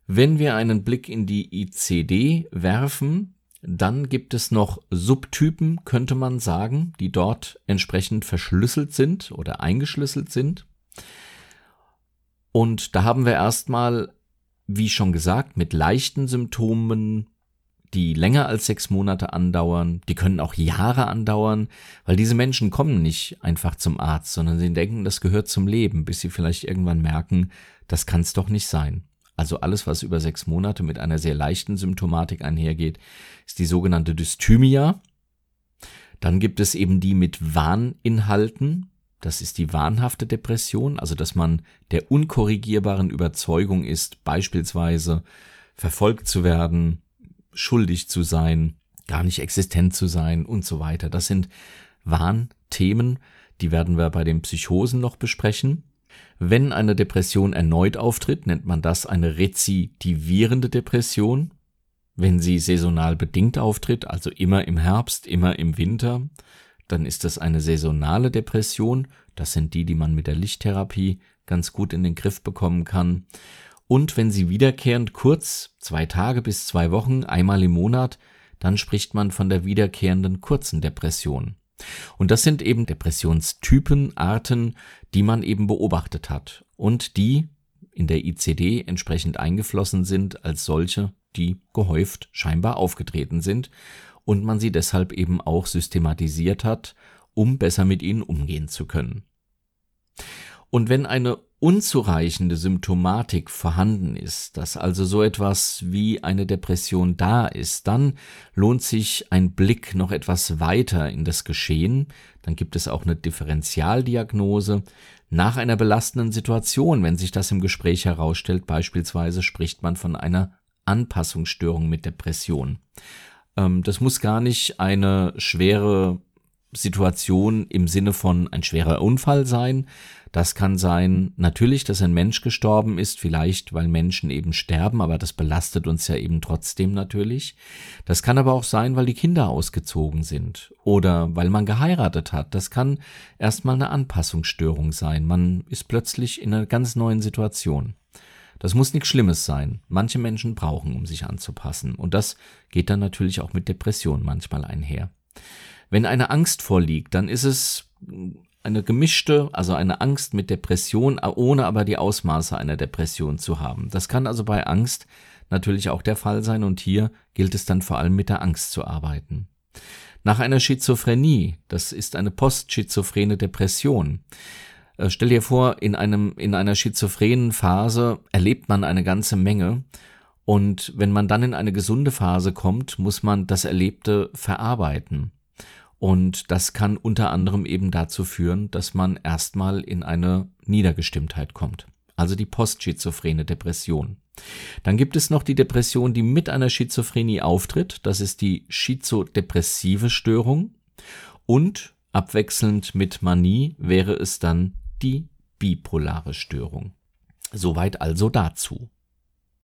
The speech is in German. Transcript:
Wenn wir einen Blick in die ICD werfen, dann gibt es noch Subtypen, könnte man sagen, die dort entsprechend verschlüsselt sind oder eingeschlüsselt sind. Und da haben wir erstmal, wie schon gesagt, mit leichten Symptomen, die länger als 6 Monate andauern, die können auch Jahre andauern, weil diese Menschen kommen nicht einfach zum Arzt, sondern sie denken, das gehört zum Leben, bis sie vielleicht irgendwann merken, das kann es doch nicht sein. Also alles, was über 6 Monate mit einer sehr leichten Symptomatik einhergeht, ist die sogenannte Dysthymia. Dann gibt es eben die mit Wahninhalten. Das ist die wahnhafte Depression, also dass man der unkorrigierbaren Überzeugung ist, beispielsweise verfolgt zu werden, schuldig zu sein, gar nicht existent zu sein und so weiter. Das sind Wahnthemen, die werden wir bei den Psychosen noch besprechen. Wenn eine Depression erneut auftritt, nennt man das eine rezidivierende Depression. Wenn sie saisonal bedingt auftritt, also immer im Herbst, immer im Winter, dann ist das eine saisonale Depression. Das sind die man mit der Lichttherapie ganz gut in den Griff bekommen kann. Und wenn sie wiederkehrend kurz, 2 Tage bis 2 Wochen, einmal im Monat, dann spricht man von der wiederkehrenden kurzen Depression. Und das sind eben Depressionstypen, Arten, die man eben beobachtet hat und die in der ICD entsprechend eingeflossen sind als solche, die gehäuft scheinbar aufgetreten sind und man sie deshalb eben auch systematisiert hat, um besser mit ihnen umgehen zu können. Und wenn eine unzureichende Symptomatik vorhanden ist, dass also so etwas wie eine Depression da ist, dann lohnt sich ein Blick noch etwas weiter in das Geschehen. Dann gibt es auch eine Differentialdiagnose. Nach einer belastenden Situation, wenn sich das im Gespräch herausstellt, beispielsweise spricht man von einer Anpassungsstörung mit Depression. Das muss gar nicht eine schwere Situation im Sinne von ein schwerer Unfall sein. Das kann sein, natürlich, dass ein Mensch gestorben ist, vielleicht weil Menschen eben sterben, aber das belastet uns ja eben trotzdem natürlich. Das kann aber auch sein, weil die Kinder ausgezogen sind oder weil man geheiratet hat. Das kann erstmal eine Anpassungsstörung sein. Man ist plötzlich in einer ganz neuen Situation. Das muss nichts Schlimmes sein. Manche Menschen brauchen, um sich anzupassen. Und das geht dann natürlich auch mit Depression manchmal einher. Wenn eine Angst vorliegt, dann ist es eine gemischte, also eine Angst mit Depression, ohne aber die Ausmaße einer Depression zu haben. Das kann also bei Angst natürlich auch der Fall sein und hier gilt es dann vor allem mit der Angst zu arbeiten. Nach einer Schizophrenie, das ist eine postschizophrene Depression. Stell dir vor, in einer schizophrenen Phase erlebt man eine ganze Menge und wenn man dann in eine gesunde Phase kommt, muss man das Erlebte verarbeiten. Und das kann unter anderem eben dazu führen, dass man erstmal in eine Niedergestimmtheit kommt. Also die postschizophrene Depression. Dann gibt es noch die Depression, die mit einer Schizophrenie auftritt. Das ist die schizodepressive Störung. Und abwechselnd mit Manie wäre es dann die bipolare Störung. Soweit also dazu.